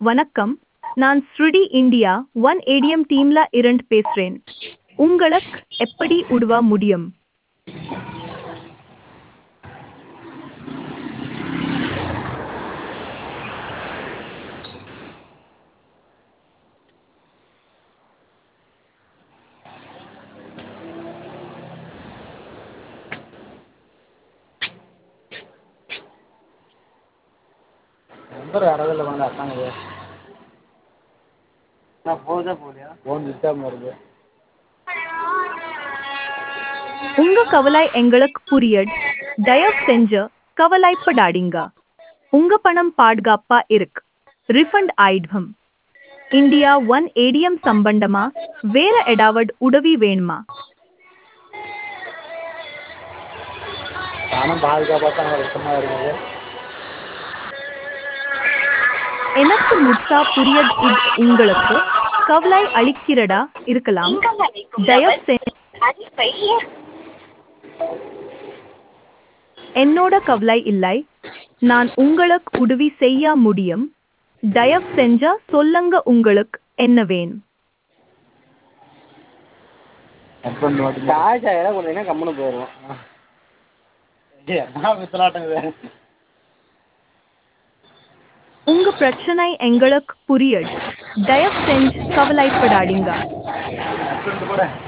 வணக்கம். நான் ஸ்ருடி India one ATM டீம்ல இருந்து பேசுறேன். உங்களுக்கு எப்படி உதவ முடியும்? नंबर यार ले वाला आता है ना फोन दिखता मेरे உங்க கவலை எங்களுக்கு புரியுது. தயவு செஞ்சு கவலைப்படாதீங்க. உங்க பணம் பாதுகாப்பா இருக்கு. ரிஃபண்ட் ஆயிடும். இந்தியா ஒன் ஏடிஎம் சம்பந்தமா வேற ஏதாவது உதவி வேணுமா? நானும் பாதுகாப்பாக தான் இருக்கமா இருக்குது எனக்கு முழுசா புரியுது. இது உங்களுக்கு கவலை அளிக்கிறதா இருக்கலாம். தயவு செஞ்சு என்னோட கவலை இல்லை. நான் உங்களுக்கு உதவி செய்ய முடியும். தயவு செஞ்சா சொல்லுங்க உங்களுக்கு என்ன வேணும். காசு ஆயிரம் கொடுத்தீங்கன்னா கம்முன்னு போயிடுவோம் என்ன வித்தலாட்டங்குது உங்க பிரச்சனை எங்களுக்கு புரியுது. தயவு செஞ்சு கவலைப்படாதீங்க.